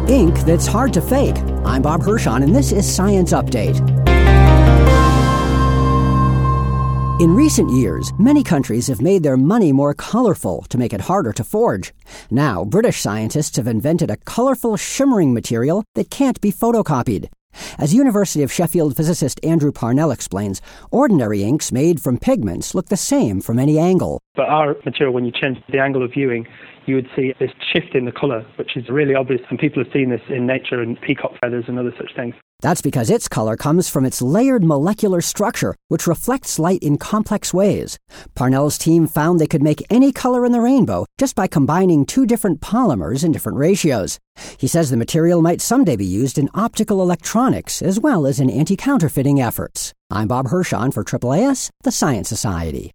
ink that's hard to fake. I'm Bob Hirschon, and this is Science Update. In recent years, many countries have made their money more colorful to make it harder to forge. Now, British scientists have invented a colorful, shimmering material that can't be photocopied. As University of Sheffield physicist Andrew Parnell explains, ordinary inks made from pigments look the same from any angle. But our material, when you change the angle of viewing, you would see this shift in the colour, which is really obvious, and people have seen this in nature and peacock feathers and other such things. That's because its color comes from its layered molecular structure, which reflects light in complex ways. Parnell's team found they could make any color in the rainbow just by combining two different polymers in different ratios. He says the material might someday be used in optical electronics as well as in anti-counterfeiting efforts. I'm Bob Hirschon for AAAS, the Science Society.